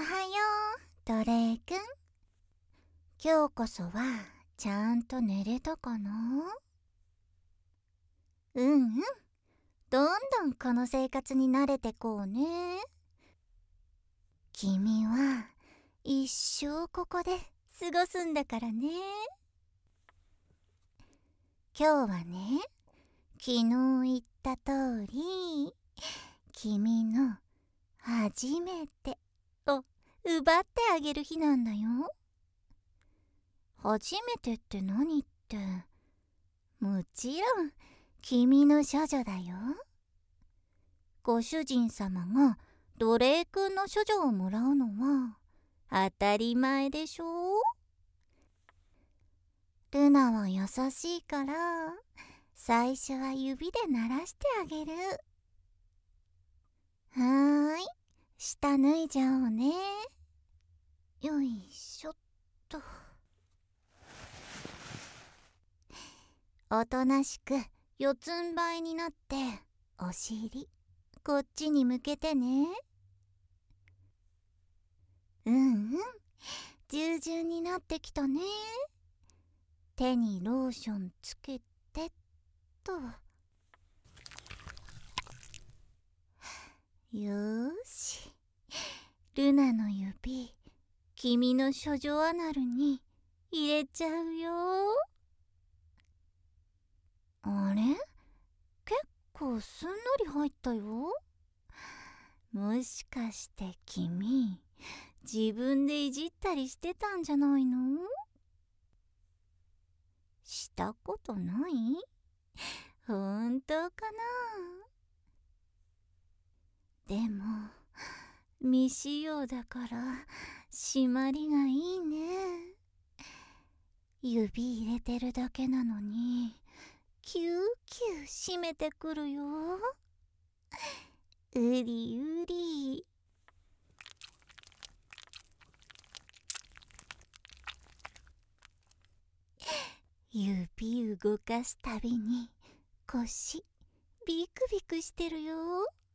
はよう、ドレイくん。今日こそはちゃんと寝れたかな？うん。どんどんこの生活に慣れてこうね。君は一生ここで過ごすんだからね。今日はね、昨日言った通り、君の初めてを奪ってあげる日なんだよ。初めてって何って、もちろん君の処女だよ。ご主人様が奴隷くんの処女をもらうのは当たり前でしょ。ルナは優しいから最初は指で鳴らしてあげる。はーい、下脱いじゃおうね。よいしょっと。おとなしく四つん這いになってお尻こっちに向けてね。従順になってきたね。手にローションつけてっと。よーし、ルナの指君の処女アナルに入れちゃうよ。あれ？結構すんなり入ったよ。もしかして君自分でいじったりしてたんじゃないの？したことない？本当かな？でも未使用だから締まりがいいね。指入れてるだけなのにキューキュー締めてくるよ。うりうり。指動かすたびに腰ビクビクしてるよ。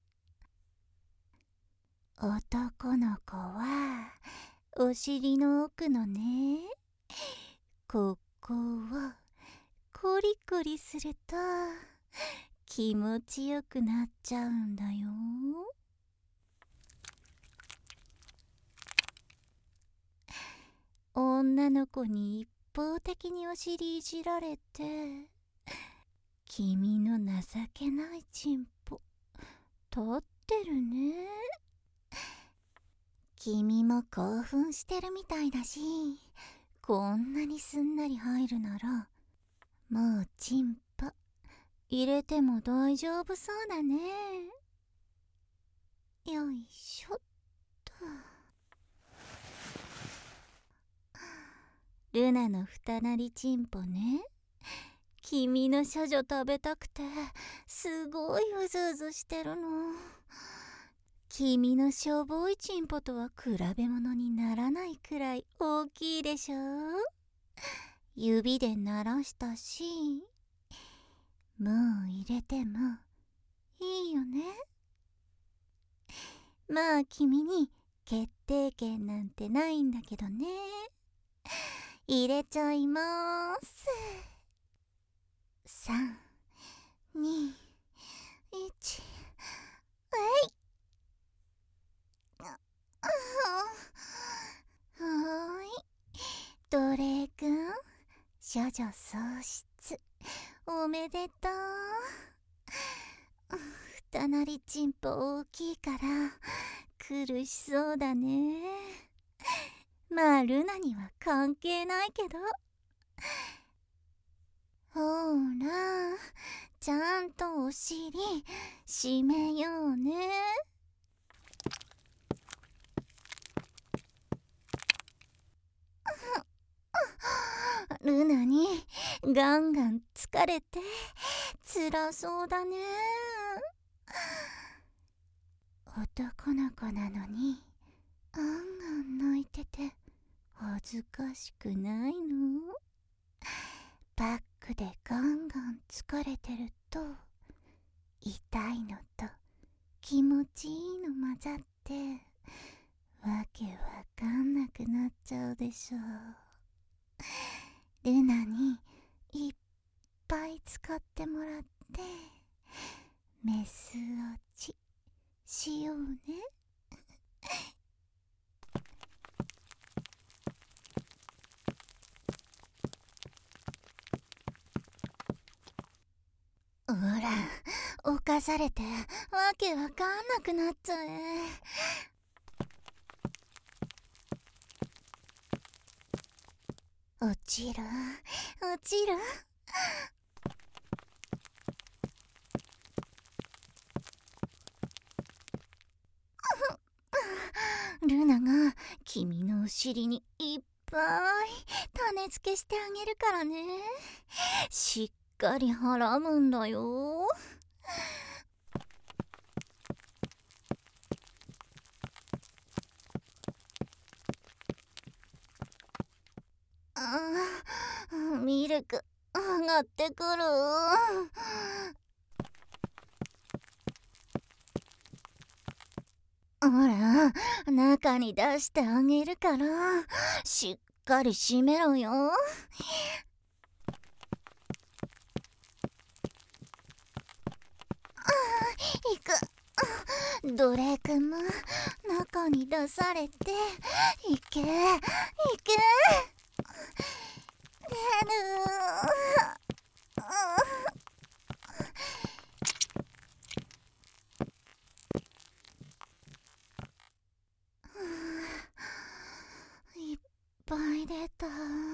男の子はお尻の奥のね、ここをコリコリすると気持ちよくなっちゃうんだよ。女の子に一方的にお尻いじられて、君の情けないチンポ立ってるね。君も興奮してるみたいだし、こんなにすんなり入るならもうチンポ入れても大丈夫そうだね。よいしょっと。ルナの二なりチンポね。君の処女食べたくてすごいうずうずしてるの。君のしょぼいチンポとは比べ物にならないくらい大きいでしょ。指で鳴らしたし、もう入れてもいいよね。まあ君に決定権なんてないんだけどね。入れちゃいまーす。3、2、1、えい。はーい、ドレイくん、処女喪失おめでとう。二なりチンポ大きいから苦しそうだね。まあルナには関係ないけど。ほら、ちゃんとお尻締めようね。ルナにガンガン疲れて辛そうだね。男の子なのにガンガン泣いてて恥ずかしくないの？バックでガンガン疲れてると痛いのと気持ちいいの混ざってわけわかんなくなっちゃうでしょ。ルナにいっぱい使ってもらってメス落ちしようね。ほら、犯されてわけわかんなくなっちゃえ。落ちる落ちる。ルナが君のお尻にいっぱい種付けしてあげるからね。しっかり払うんだよ。ミルク上がってくる。ほら、中に出してあげるからしっかり閉めろよ。いく。ドレー君も中に出されていけいけ。出る。いっぱい出た。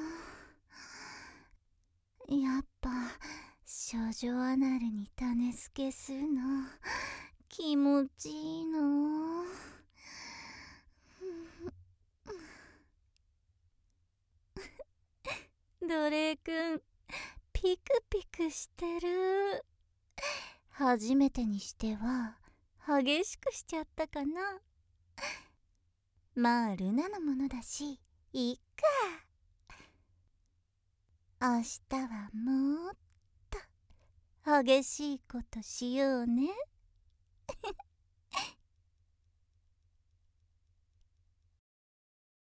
やっぱ少女アナルに種付けするの気持ちいいの。ドレー君ピクピクしてる。初めてにしては激しくしちゃったかな。まあルナのものだしいっか。明日はもっと激しいことしようね。